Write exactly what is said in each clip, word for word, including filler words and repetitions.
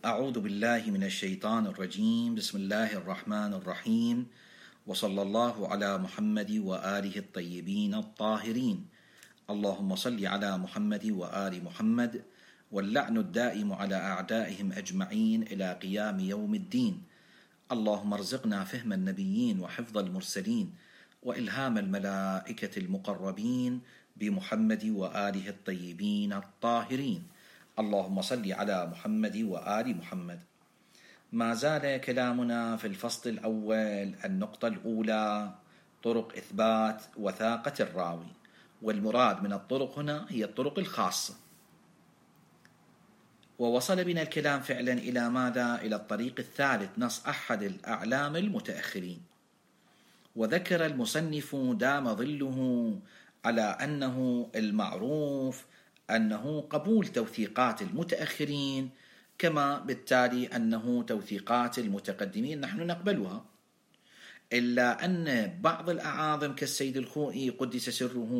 أعوذ بالله من الشيطان الرجيم. بسم الله الرحمن الرحيم، وصلى الله على محمد وآله الطيبين الطاهرين. اللهم صل على محمد وآل محمد، واللعن الدائم على أعدائهم أجمعين إلى قيام يوم الدين. اللهم ارزقنا فهم النبيين وحفظ المرسلين وإلهام الملائكة المقربين بمحمد وآله الطيبين الطاهرين. اللهم صل على محمد وآل محمد. ما زال كلامنا في الفصل الأول، النقطة الأولى، طرق إثبات وثاقة الراوي، والمراد من الطرق هنا هي الطرق الخاصة. ووصل بنا الكلام فعلا إلى ماذا؟ إلى الطريق الثالث، نص أحد الأعلام المتأخرين. وذكر المصنف دام ظله على أنه المعروف أنه قبول توثيقات المتأخرين، كما بالتالي أنه توثيقات المتقدمين نحن نقبلها، إلا أن بعض الأعاظم كالسيد الخوئي قدس سره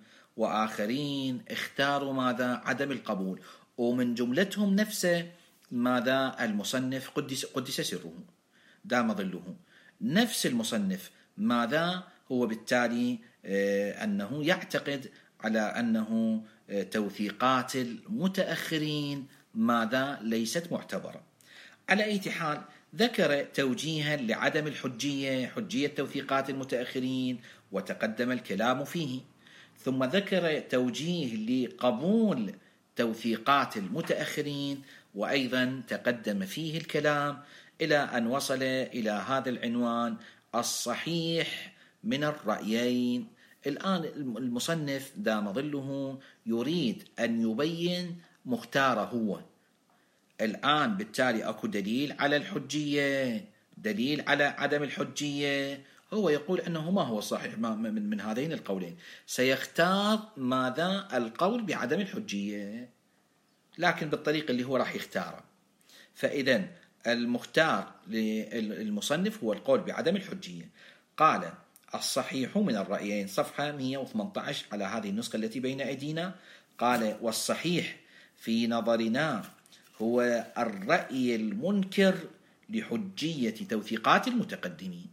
وآخرين اختاروا ماذا؟ عدم القبول، ومن جملتهم نفسه ماذا؟ المصنف قدس, قدس سره دام ظله، نفس المصنف ماذا؟ هو بالتالي آه أنه يعتقد على أنه آه توثيقات المتأخرين ماذا؟ ليست معتبرة. على أي حال ذكر توجيها لعدم الحجية، حجية توثيقات المتأخرين، وتقدم الكلام فيه. ثم ذكر توجيه لقبول توثيقات المتأخرين، وأيضا تقدم فيه الكلام إلى أن وصل إلى هذا العنوان: الصحيح من الرأيين. الآن المصنف دام ظله يريد أن يبين مختاره هو. الآن بالتالي أكو دليل على الحجية، دليل على عدم الحجية. هو يقول أنه ما هو الصحيح من, من هذين القولين، سيختار ماذا؟ القول بعدم الحجية، لكن بالطريقة اللي هو راح يختاره. فإذا المختار للمصنف هو القول بعدم الحجية. قال: الصحيح من الرأيين، صفحة مئة وثمانية عشر على هذه النسخة التي بين أيدينا. قال: والصحيح في نظرنا هو الرأي المنكر لحجية توثيقات المتقدمين.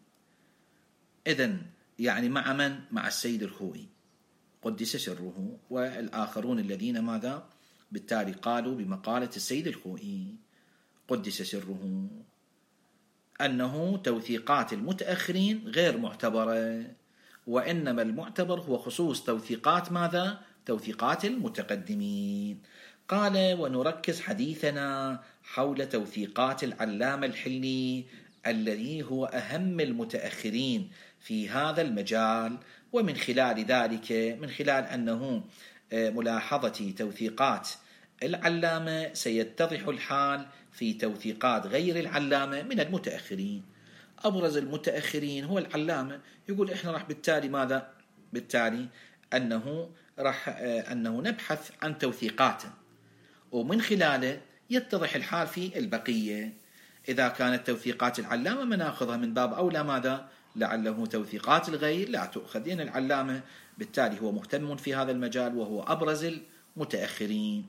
إذن يعني مع من؟ مع السيد الخوئي قدس سره والآخرون الذين ماذا؟ بالتالي قالوا بمقالة السيد الخوئي قدس سره أنه توثيقات المتأخرين غير معتبرة، وإنما المعتبر هو خصوص توثيقات ماذا؟ توثيقات المتقدمين. قال: ونركز حديثنا حول توثيقات العلامة الحلي الذي هو أهم المتأخرين في هذا المجال، ومن خلال ذلك من خلال أنه ملاحظة توثيقات العلامة سيتضح الحال في توثيقات غير العلامة من المتأخرين. أبرز المتأخرين هو العلامة. يقول إحنا راح بالتالي ماذا؟ بالتالي أنه راح أنه نبحث عن توثيقاته، ومن خلاله يتضح الحال في البقية. إذا كانت توثيقات العلامة ما نأخذها من باب أولى ماذا؟ لعله توثيقات الغير لا تؤخذ، لأن العلامة بالتالي هو مهتم في هذا المجال وهو أبرز المتأخرين.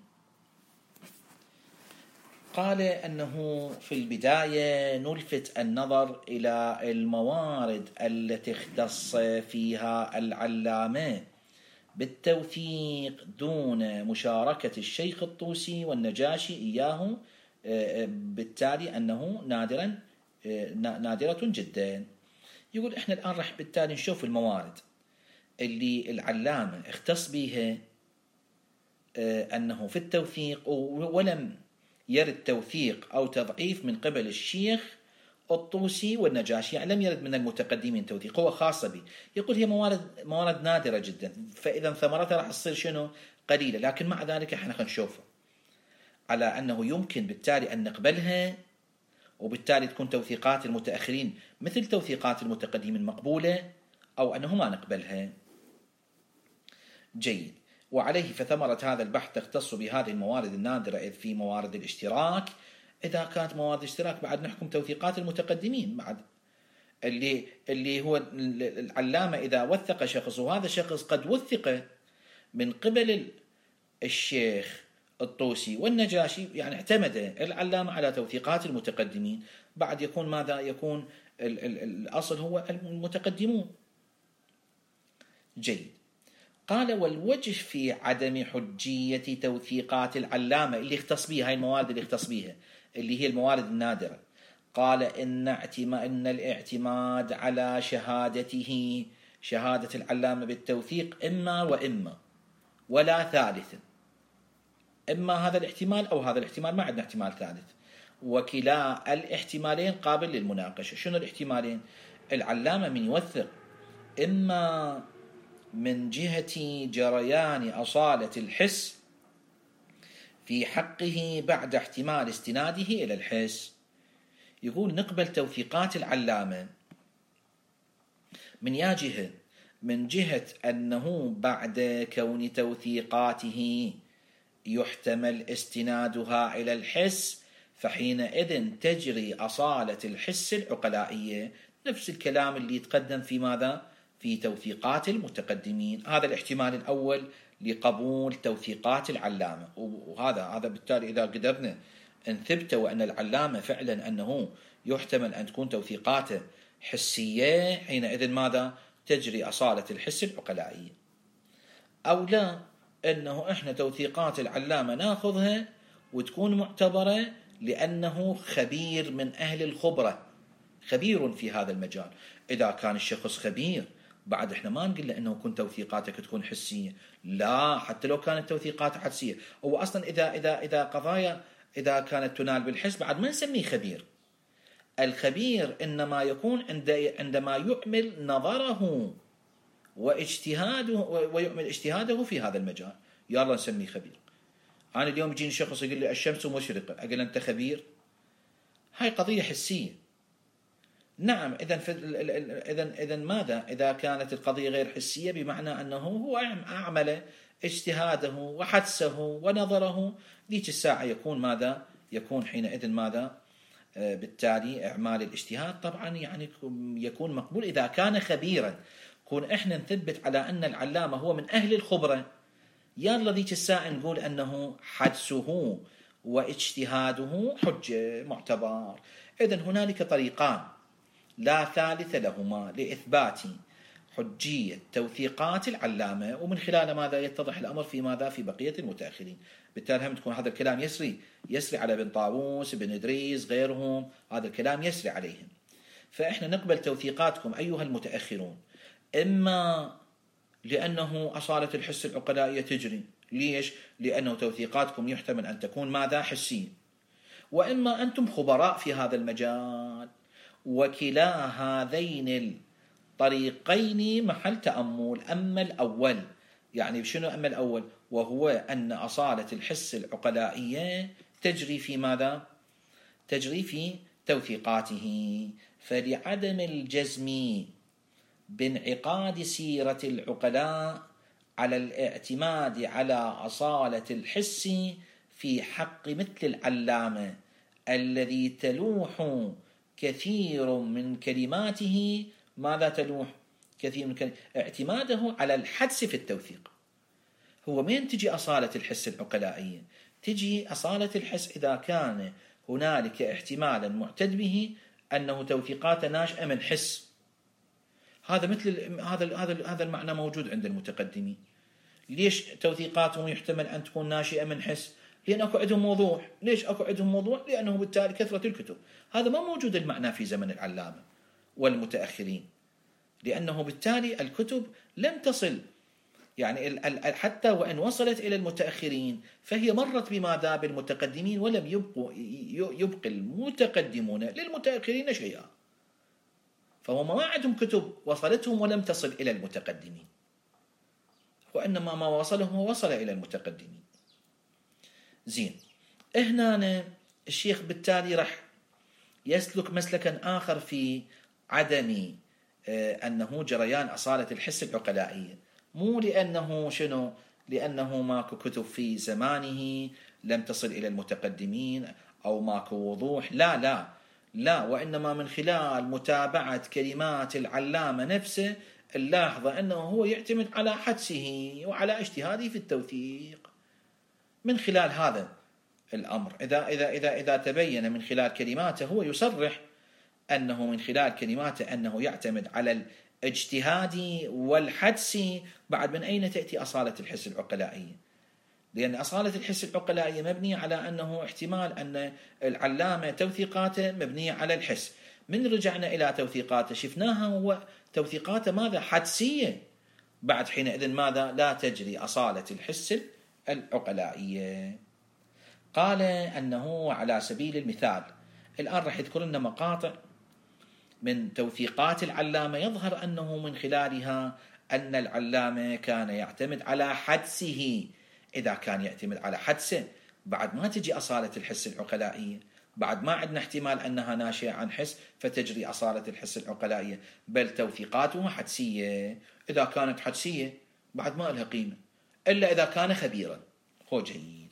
قال أنه في البداية نلفت النظر إلى الموارد التي اختص فيها العلامة بالتوثيق دون مشاركة الشيخ الطوسي والنجاشي إياه، بالتالي أنه نادرا نادرة جدا. يقول إحنا الآن رح بالتالي نشوف الموارد اللي العلامة اختص بها أنه في التوثيق ولم يرد توثيق أو تضعيف من قبل الشيخ الطوسي والنجاشي، يعني لم يرد من المتقدمين توثيق، هو خاصة به. يقول هي موارد موارد نادرة جدا، فإذا ثمرتها راح تصير شنو؟ قليلة، لكن مع ذلك احنا خنشوفها على أنه يمكن بالتالي أن نقبلها، وبالتالي تكون توثيقات المتأخرين مثل توثيقات المتقدمين مقبولة، أو أنه ما نقبلها. جيد. وعليه فثمرة هذا البحث تختص بهذه الموارد النادرة، إذ في موارد الاشتراك. إذا كانت موارد الاشتراك بعد نحكم توثيقات المتقدمين بعد اللي اللي هو العلامة إذا وثق شخص، وهذا الشخص قد وثق من قبل الشيخ الطوسي والنجاشي يعني اعتمد العلامة على توثيقات المتقدمين، بعد يكون ماذا؟ يكون ال ال الأصل هو المتقدمون. جيد. قال والوجه في عدم حجية توثيقات العلامة اللي يختص بها، هاي الموارد اللي يختص بها اللي هي الموارد النادرة، قال إن اعتماد إن الاعتماد على شهادته شهادة العلامة بالتوثيق إما وإما ولا ثالث، إما هذا الاحتمال أو هذا الاحتمال، ما عندنا احتمال ثالث، وكلا الاحتمالين قابل للمناقشة. شنو الاحتمالين؟ العلامة من يوثق إما من جهة جريان أصالة الحس في حقه بعد احتمال استناده إلى الحس. يقول نقبل توثيقات العلامة من يا جهة، من جهة أنه بعد كون توثيقاته يحتمل استنادها إلى الحس، فحينئذ تجري أصالة الحس العقلائية، نفس الكلام اللي يتقدم في ماذا؟ في توثيقات المتقدمين. هذا الاحتمال الأول لقبول توثيقات العلامة، وهذا هذا بالتالي إذا قدرنا نثبت وأن العلامة فعلا أنه يحتمل أن تكون توثيقاته حسية، حينئذ ماذا؟ تجري أصالة الحس العقلائية. أو لا، أنه إحنا توثيقات العلامة ناخذها وتكون معتبرة لأنه خبير من أهل الخبرة، خبير في هذا المجال. إذا كان الشخص خبير بعد إحنا ما نقول له أنه كن توثيقاتك تكون حسية، لا، حتى لو كانت توثيقاتها حسية. هو أصلا إذا إذا إذا قضايا إذا كانت تنال بالحس بعد ما نسميه خبير. الخبير إنما يكون عند عندما يعمل نظره واجتهاده ويعمل اجتهاده في هذا المجال، يلا نسميه خبير. أنا اليوم يجيني شخص يقول لي الشمس مشرقة، أقول أنت خبير؟ هاي قضية حسية. نعم، إذا إذا إذا ماذا؟ إذا كانت القضية غير حسية بمعنى أنه هو أعمل اجتهاده وحدسه ونظره، ذيك الساعة يكون ماذا؟ يكون حينئذ ماذا؟ بالتالي إعمال الاجتهاد طبعا يعني يكون مقبول إذا كان خبيرا. كون إحنا نثبت على أن العلامة هو من أهل الخبرة، يلا ذيك الساعة نقول أنه حدسه واجتهاده حجة معتبر. إذن هنالك طريقان لا ثالث لهما لإثبات حجية توثيقات العلامة، ومن خلال ماذا يتضح الأمر في ماذا؟ في بقية المتأخرين. بالتالي هم تكون هذا الكلام يسري يسري على ابن طاووس، ابن إدريس، غيرهم، هذا الكلام يسري عليهم. فإحنا نقبل توثيقاتكم أيها المتأخرون إما لأنه أصالة الحس العقلائية تجري، ليش؟ لأنه توثيقاتكم يحتمل أن تكون ماذا؟ حسية، وإما أنتم خبراء في هذا المجال. وكلا هذين الطريقين محل تأمل. أما الأول، يعني شنو أما الأول؟ وهو أن أصالة الحس العقلائية تجري في ماذا؟ تجري في توثيقاته، فلعدم الجزم بانعقاد سيرة العقلاء على الاعتماد على أصالة الحس في حق مثل العلامة الذي تلوح كثير من كلماته، ماذا تلوح كثير من كلماته؟ اعتماده على الحدس في التوثيق. هو من تجي أصالة الحس العقلائية؟ تجي أصالة الحس إذا كان هنالك احتمالا معتد به أنه توثيقات ناشئة من حس. هذا مثل هذا هذا هذا المعنى موجود عند المتقدمين. ليش توثيقاتهم يحتمل أن تكون ناشئة من حس؟ لأن أكو عندهم موضوع. ليش أكو عندهم موضوع؟ لأنه بالتالي كثرة الكتب. هذا ما موجود المعنى في زمن العلامة والمتأخرين، لأنه بالتالي الكتب لم تصل، يعني حتى وإن وصلت إلى المتأخرين فهي مرت بماذا؟ بالمتقدمين، ولم يبقوا يبقي المتقدمون للمتأخرين شيئا. فهم ما عندهم كتب وصلتهم ولم تصل إلى المتقدمين، وإنما ما وصلهم وصل إلى المتقدمين. زين، هنا الشيخ بالتالي رح يسلك مسلكا آخر في عدم أنه جريان أصالة الحس العقلائية، مو لأنه شنو؟ لأنه ماكو كتب في زمانه لم تصل إلى المتقدمين أو ماكو وضوح، لا لا لا، وإنما من خلال متابعة كلمات العلامة نفسه اللاحظة أنه هو يعتمد على حدسه وعلى اجتهاده في التوثيق. من خلال هذا الأمر. إذا إذا إذا إذا تبين من خلال كلماته، هو يصرح أنه من خلال كلماته أنه يعتمد على الاجتهاد والحدس، بعد من أين تأتي أصالة الحس العقلائية؟ لأن أصالة الحس العقلائية مبنية على أنه احتمال أن العلامة توثيقاته مبنية على الحس. من رجعنا إلى توثيقاته شفناها هو توثيقاته ماذا؟ حدسية. بعد حينئذ ماذا؟ لا تجري أصالة الحس العقلائية. قال أنه على سبيل المثال، الآن رح يذكر لنا مقاطع من توثيقات العلامة يظهر أنه من خلالها أن العلامة كان يعتمد على حدسه. إذا كان يعتمد على حدسه بعد ما تجي أصالة الحس العقلائية، بعد ما عندنا احتمال أنها ناشئة عن حس فتجري أصالة الحس العقلائية، بل توثيقاته حدسية. إذا كانت حدسية بعد ما لها قيمة إلا إذا كان خبيرا. هو جيد.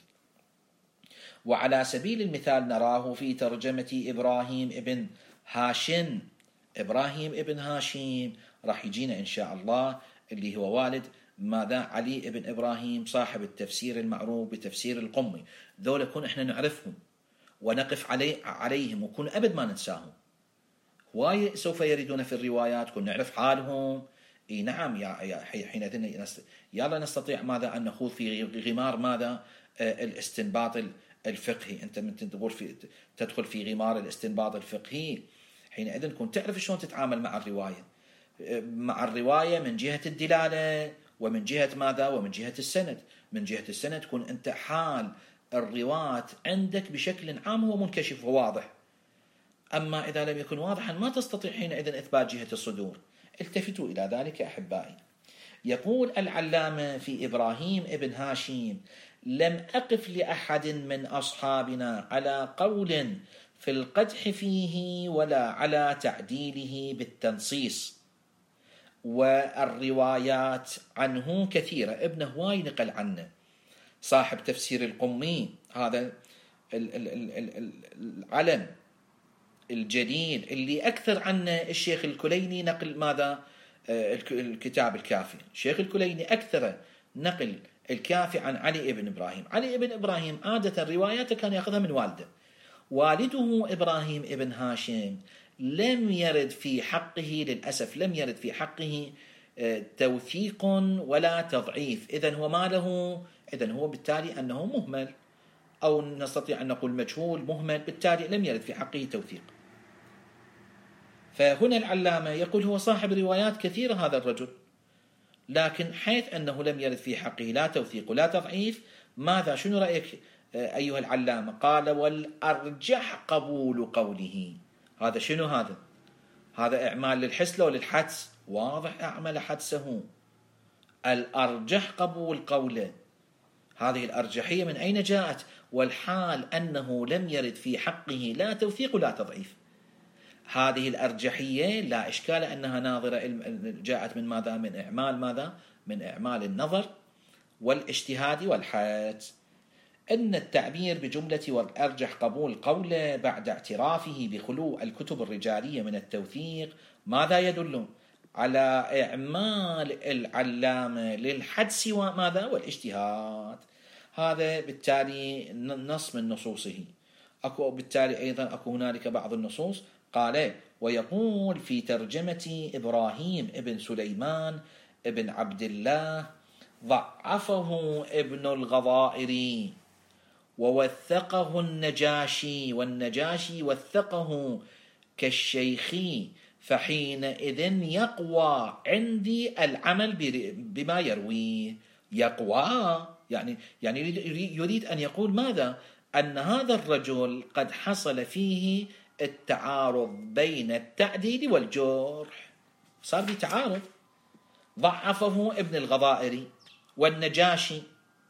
وعلى سبيل المثال نراه في ترجمة إبراهيم ابن هاشم. إبراهيم ابن هاشم راح يجينا إن شاء الله، اللي هو والد ماذا؟ علي ابن إبراهيم صاحب التفسير المعروف بتفسير القمي. ذولا كون إحنا نعرفهم ونقف علي عليهم وكون أبد ما ننساهم. هواي سوف يردون في الروايات كون نعرف حالهم. إي نعم، يا حينئذ يلا نستطيع ماذا؟ أن نخوض في غمار ماذا؟ آه الاستنباط الفقهي. أنت من تقول في تدخل في غمار الاستنباط الفقهي، حينئذ كنت تعرف شلون تتعامل مع الرواية، مع الرواية من جهة الدلالة ومن جهة ماذا؟ ومن جهة السند. من جهة السند تكون أنت حال الرواة عندك بشكل عام هو منكشف وواضح. أما إذا لم يكن واضحا ما تستطيع حينئذ إثبات جهة الصدور. التفتوا إلى ذلك أحبائي. يقول العلامة في إبراهيم ابن هاشم: لم أقف لأحد من أصحابنا على قول في القدح فيه ولا على تعديله بالتنصيص، والروايات عنه كثيرة. ابن هواي نقل عنه، صاحب تفسير القمي، هذا العلم الجليل اللي أكثر عنه الشيخ الكليني نقل ماذا؟ الكتاب الكافي. الشيخ الكليني أكثر نقل الكافي عن علي ابن إبراهيم. علي ابن إبراهيم عادة رواياته كان يأخذها من والده. والده إبراهيم ابن هاشم لم يرد في حقه، للأسف لم يرد في حقه توثيق ولا تضعيف. إذن هو ما له، إذن هو بالتالي أنه مهمل، أو نستطيع أن نقول مجهول مهمل، بالتالي لم يرد في حقه توثيق. فهنا العلامة يقول هو صاحب روايات كثيرة هذا الرجل، لكن حيث أنه لم يرد في حقه لا توثيق ولا تضعيف، ماذا؟ شنو رأيك أيها العلامة؟ قال: والأرجح قبول قوله. هذا شنو هذا؟ هذا إعمال للحس لو للحدس؟ واضح أعمل حدسه. الأرجح قبول قوله. هذه الأرجحية من أين جاءت؟ والحال أنه لم يرد في حقه لا توثيق ولا تضعيف. هذه الأرجحية لا إشكال أنها ناظرة جاءت من ماذا؟ من إعمال ماذا؟ من إعمال النظر والاجتهاد والحدس. أن التعبير بجملة والأرجح قبول قوله بعد اعترافه بخلو الكتب الرجالية من التوثيق ماذا يدل؟ على إعمال العلامة للحدس وماذا؟ والاجتهاد. هذا بالتالي نص من نصوصه. أكو بالتالي أيضا أكو هنالك بعض النصوص. قال: ويقول في ترجمة إبراهيم ابن سليمان ابن عبد الله: ضعفه ابن الغضائري ووثقه النجاشي، والنجاشي وثقه كالشيخي، فحينئذ يقوى عندي العمل بما يرويه. يقوى يعني يعني يريد أن يقول ماذا؟ أن هذا الرجل قد حصل فيه التعارض بين التعديل والجرح، صار في تعارض. ضعفه ابن الغضائري والنجاشي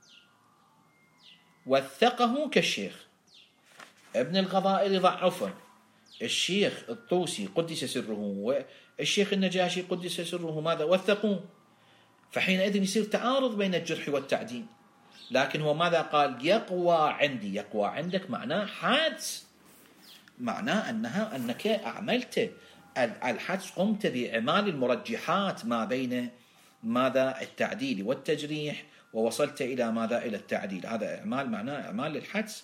وثقه كالشيخ. ابن الغضائري ضعفه، الشيخ الطوسي قدس سره والشيخ النجاشي قدس سره ماذا؟ وثقوه. فحينئذ يصير تعارض بين الجرح والتعديل. لكن هو ماذا قال؟ يقوى عندي. يقوى عندك معناه حدس، معناه أنها أنك أعملت الحدس، قمت بإعمال المرجحات ما بين ماذا؟ التعديل والتجريح، ووصلت إلى ماذا؟ إلى التعديل. هذا إعمال معناه إعمال للحدس.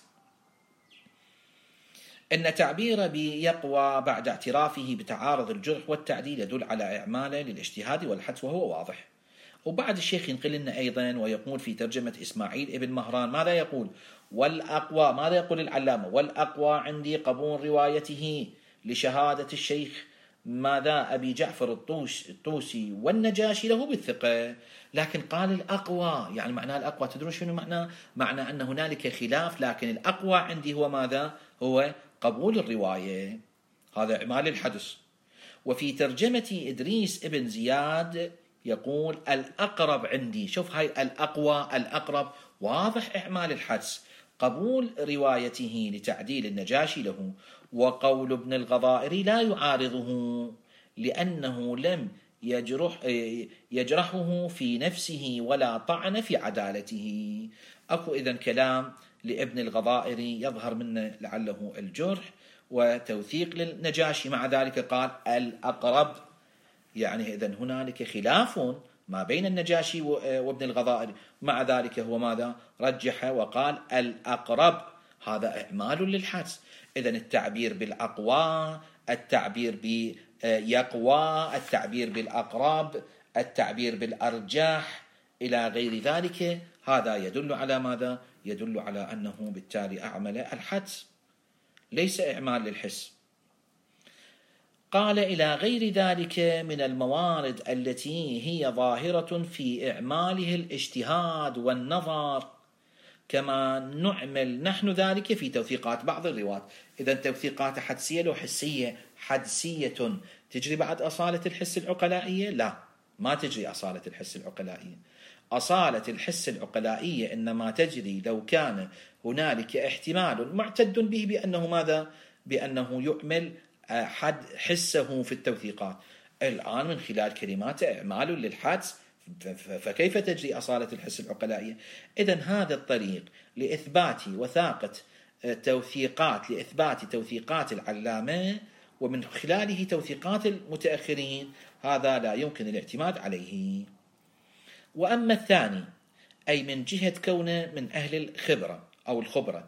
إن تعبير بيقوى بعد اعترافه بتعارض الجرح والتعديل يدل على إعماله للاجتهاد والحدس، وهو واضح. وبعد الشيخ ينقل لنا أيضا ويقول في ترجمة إسماعيل ابن مهران ماذا يقول؟ والأقوى، ماذا يقول العلامة؟ والأقوى عندي قبول روايته لشهادة الشيخ ماذا أبي جعفر الطوس الطوسي والنجاشي له بالثقة. لكن قال الأقوى، يعني معناه الأقوى تدرون شنو معناه؟ معنى أن هنالك خلاف، لكن الأقوى عندي هو ماذا؟ هو قبول الرواية. هذا إعمال الحدس. وفي ترجمة إدريس ابن زياد يقول الأقرب عندي. شوف هاي الأقوى الأقرب، واضح إعمال الحدس. قبول روايته لتعديل النجاشي له. وقول ابن الغضائري لا يعارضه لأنه لم يجرح يجرحه في نفسه ولا طعن في عدالته. أكو إذن كلام لابن الغضائري يظهر منه لعله الجرح وتوثيق للنجاشي، مع ذلك قال الأقرب. يعني إذن هنالك خلاف ما بين النجاشي وابن الغضائري، مع ذلك هو ماذا؟ رجح وقال الأقرب. هذا إعمال للحدس. إذن التعبير بالأقوى، التعبير بيقوى، التعبير بالأقرب، التعبير بالأرجاح إلى غير ذلك، هذا يدل على ماذا؟ يدل على أنه بالتالي أعمل الحدس، ليس إعمال للحس. قال إلى غير ذلك من الموارد التي هي ظاهرة في إعماله الاجتهاد والنظر، كما نعمل نحن ذلك في توثيقات بعض الرواة. إذا توثيقات حدسية لو حسية حدسية تجري بعد أصالة الحس العقلائية؟ لا، ما تجري أصالة الحس العقلائية. أصالة الحس العقلائية إنما تجري لو كان هنالك احتمال معتد به بأنه ماذا؟ بأنه يعمل حد حسه في التوثيقات. الآن من خلال كلمات إعمال للحدس، فكيف تجري أصالة الحس العقلائية؟ إذن هذا الطريق لإثبات وثاقة توثيقات، لإثبات توثيقات العلامة ومن خلاله توثيقات المتأخرين، هذا لا يمكن الاعتماد عليه. وأما الثاني، أي من جهة كونه من أهل الخبرة أو الخبرة،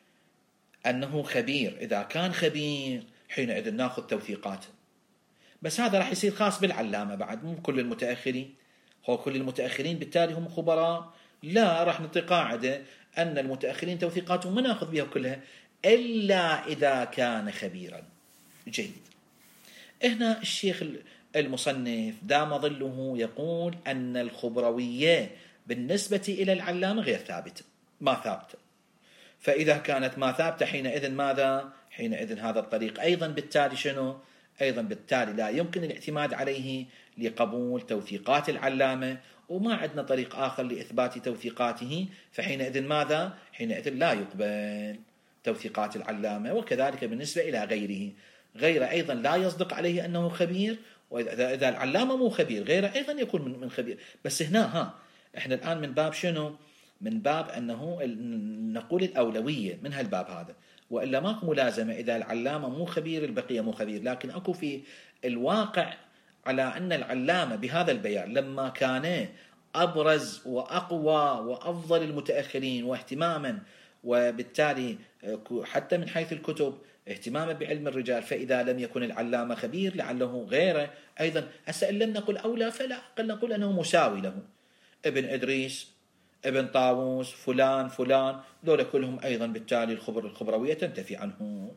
أنه خبير، إذا كان خبير حينئذ ناخذ توثيقاته. بس هذا راح يصير خاص بالعلامة بعد، مو كل المتأخرين. هو كل المتأخرين بالتالي هم خبراء؟ لا، راح نعطي قاعدة أن المتأخرين توثيقاتهم ما ناخذ بها كلها إلا إذا كان خبيرا. جيد. هنا الشيخ المصنف دام ظله يقول أن الخبروية بالنسبة إلى العلامة غير ثابتة، ما ثابتة. فإذا كانت ما ثابتة حينئذ ماذا؟ حينئذ هذا الطريق أيضا بالتالي شنو؟ أيضا بالتالي لا يمكن الاعتماد عليه لقبول توثيقات العلامة، وما عندنا طريق آخر لإثبات توثيقاته، فحينئذ ماذا؟ حينئذ لا يقبل توثيقات العلامة. وكذلك بالنسبة إلى غيره، غير أيضا لا يصدق عليه أنه خبير، وإذا العلامة مو خبير غيره أيضا يكون من خبير. بس هنا ها إحنا الآن من باب شنو؟ من باب أنه نقول الأولوية من هالباب هذا، وإلا ماكو ملازمة إذا العلامة مو خبير البقية مو خبير. لكن أكو في الواقع على أن العلامة بهذا البيان لما كان أبرز وأقوى وأفضل المتأخرين واهتماما، وبالتالي حتى من حيث الكتب اهتماما بعلم الرجال، فإذا لم يكن العلامة خبير لعله غيره أيضا. هسه إن لم نقل أولى فلا أقل نقول أنه مساوي له. ابن إدريس، ابن طاووس، فلان فلان، دول كلهم أيضا بالتالي الخبر الخبروية تنتفي عنه.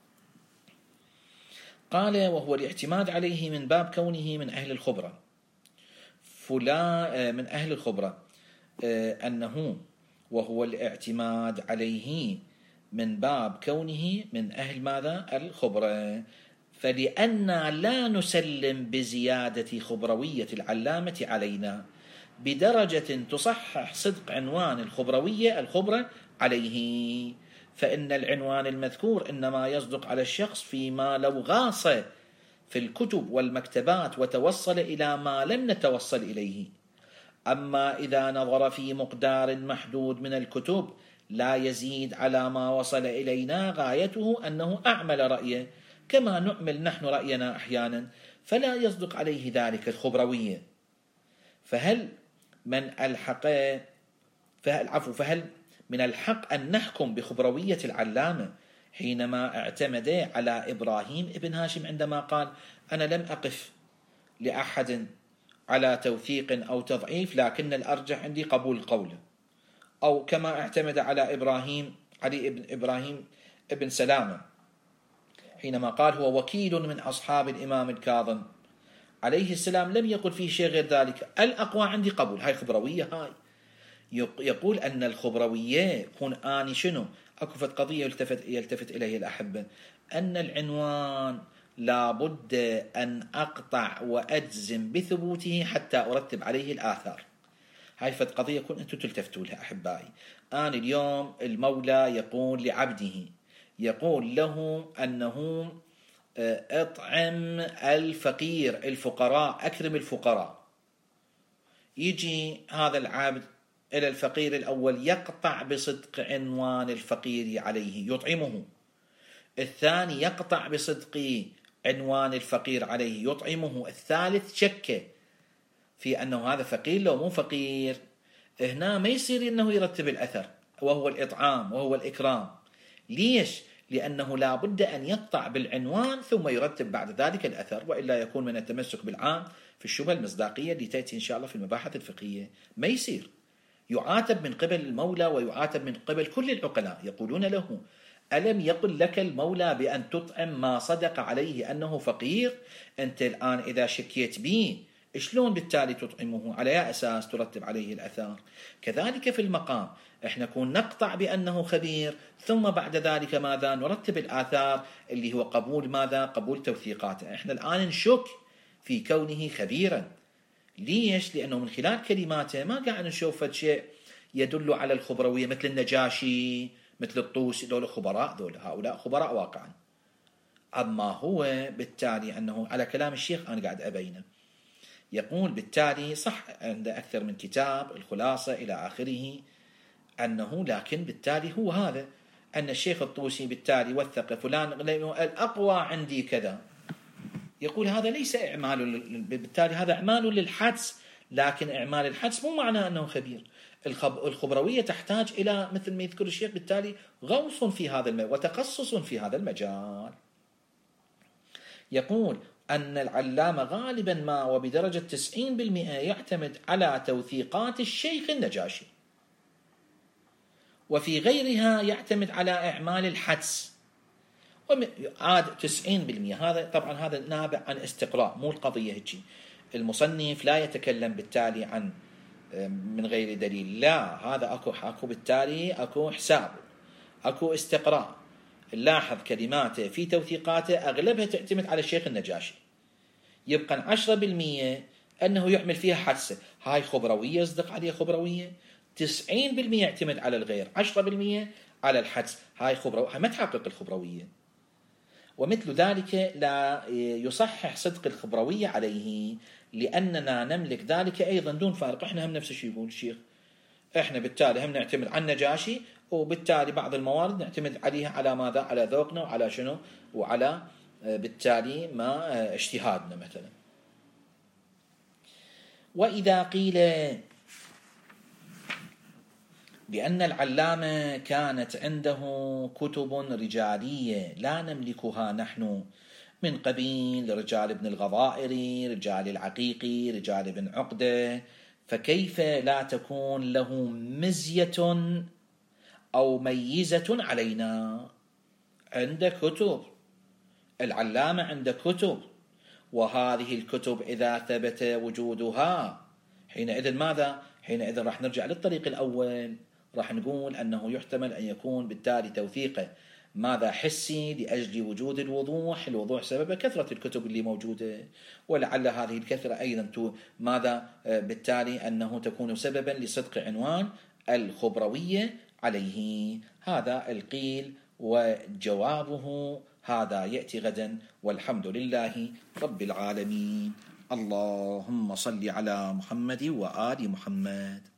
قال وهو الاعتماد عليه من باب كونه من أهل الخبرة، فلان من أهل الخبرة، أنه وهو الاعتماد عليه من باب كونه من أهل ماذا؟ الخبرة. فلأن لا نسلم بزيادة خبروية العلامة علينا بدرجة تصحح صدق عنوان الخبروية الخبرة عليه، فإن العنوان المذكور إنما يصدق على الشخص فيما لو غاص في الكتب والمكتبات وتوصل إلى ما لم نتوصل إليه. أما إذا نظر في مقدار محدود من الكتب لا يزيد على ما وصل إلينا غايته أنه أعمل رأيه كما نعمل نحن رأينا أحيانا، فلا يصدق عليه ذلك الخبروية. فهل من ألحق فالعفو فهل من الحق أن نحكم بخبروية العلامة حينما اعتمد على إبراهيم ابن هاشم عندما قال أنا لم أقف لأحد على توثيق أو تضعيف لكن الأرجح عندي قبول قوله، أو كما اعتمد على إبراهيم علي ابن إبراهيم ابن سلامة حينما قال هو وكيل من أصحاب الإمام الكاظم عليه السلام لم يقل فيه شيء غير ذلك، الأقوى عندي قبول. هاي خبروية. هاي يقول أن الخبروية يكون آني شنو أكو فت قضية يلتفت, يلتفت إليه الأحبة، أن العنوان لابد أن أقطع وأجزم بثبوته حتى أرتب عليه الآثار. هاي فت قضية يكون أنتم تلتفتوا لها أحبائي. آن اليوم المولى يقول لعبده، يقول له أنه اطعم الفقير الفقراء، أكرم الفقراء. يجي هذا العبد إلى الفقير الأول يقطع بصدق عنوان الفقير عليه يطعمه، الثاني يقطع بصدق عنوان الفقير عليه يطعمه، الثالث شك في أنه هذا فقير لو مو فقير. هنا ما يصير أنه يرتب الأثر وهو الإطعام وهو الإكرام. ليش؟ لأنه لا بد أن يقطع بالعنوان ثم يرتب بعد ذلك الأثر، وإلا يكون من التمسك بالعام في الشبهة المصداقية اللي تأتي إن شاء الله في المباحث الفقهية. ما يصير. يعاتب من قبل المولى ويعاتب من قبل كل العقلاء، يقولون له ألم يقل لك المولى بأن تطعم ما صدق عليه أنه فقير؟ أنت الآن إذا شكيت به شلون بالتالي تطعمه؟ على أي أساس ترتب عليه الأثار؟ كذلك في المقام احنا نكون نقطع بأنه خبير ثم بعد ذلك ماذا؟ نرتب الآثار اللي هو قبول ماذا؟ قبول توثيقاته. احنا الآن نشك في كونه خبيرا. ليش؟ لأنه من خلال كلماته ما قاعد نشوف شيء يدل على الخبروية مثل النجاشي مثل الطوسي، دول خبراء، دول هؤلاء خبراء واقعا. أما هو بالتالي أنه على كلام الشيخ أنا قاعد أبينه، يقول بالتالي صح عنده أكثر من كتاب الخلاصة إلى آخره، أنه لكن بالتالي هو هذا أن الشيخ الطوسي بالتالي وثق فلان الأقوى عندي كذا. يقول هذا ليس إعمال، بالتالي هذا إعمال للحدس، لكن إعمال الحدس مو معناه أنه خبير. الخبروية تحتاج إلى مثل ما يذكر الشيخ بالتالي غوص في هذا المجال وتخصص في هذا المجال. يقول أن العلامة غالبا ما وبدرجة تسعين بالمئة يعتمد على توثيقات الشيخ النجاشي، وفي غيرها يعتمد على إعمال الحدس. عاد تسعين بالمئة هذا طبعا هذا نابع عن استقراء، مو القضية هيك. المصنف لا يتكلم بالتالي عن من غير دليل، لا، هذا أكو أكو بالتالي أكو حساب، أكو استقراء. نلاحظ كلماته في توثيقاته أغلبها تعتمد على الشيخ النجاشي، يبقى عشرة بالمئة أنه يعمل فيها حدسة. هاي خبروية، يصدق عليه خبروية. تسعين بالمئة يعتمد على الغير، عشرة بالمئة على الحدس. هاي خبروية، هاي ما تحقق الخبروية. ومثل ذلك لا يصحح صدق الخبروية عليه، لأننا نملك ذلك أيضا دون فارق. إحنا هم نفس الشيء يقول الشيخ، إحنا بالتالي هم نعتمد على النجاشي، وبالتالي بعض الموارد نعتمد عليها على ماذا؟ على ذوقنا وعلى شنو؟ وعلى بالتالي ما اجتهادنا مثلا. وإذا قيل بأن العلامة كانت عنده كتب رجالية لا نملكها نحن، من قبيل رجال ابن الغضائري، رجال العقيقي، رجال ابن عقدة، فكيف لا تكون له مزية أو ميزة علينا؟ عند كتب العلامة، عند كتب، وهذه الكتب إذا ثبت وجودها حينئذ ماذا؟ حينئذ راح نرجع للطريق الأول، راح نقول أنه يحتمل أن يكون بالتالي توثيقه ماذا؟ حسي، لأجل وجود الوضوح. الوضوح سبب كثرة الكتب اللي موجودة، ولعل هذه الكثرة أيضا ماذا؟ بالتالي أنه تكون سببا لصدق عنوان الخبروية عليه. هذا القيل وجوابه هذا يأتي غدا، والحمد لله رب العالمين. اللهم صل على محمد وآل محمد.